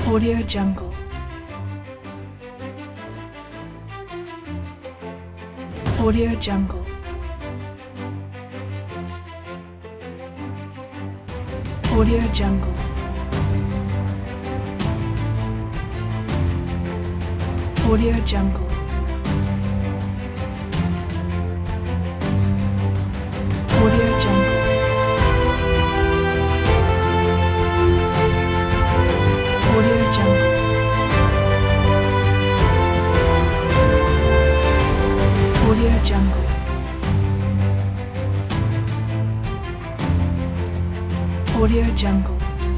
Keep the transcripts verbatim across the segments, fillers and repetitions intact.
Audio Jungle. Audio Jungle. Audio Jungle. Audio Jungle. Audio Jungle. Audio Jungle. Audio Jungle. Audio Jungle.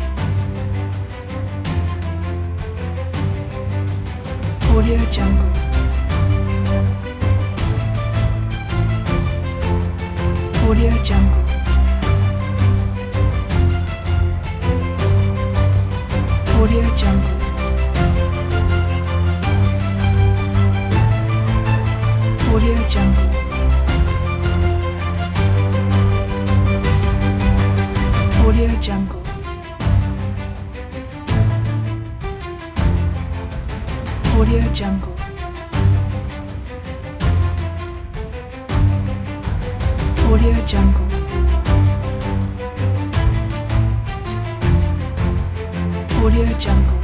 Audio Jungle. Audio Jungle. Audio Jungle. Audio Jungle. Audio Jungle. Audio Jungle. Audio Jungle. Audio Jungle.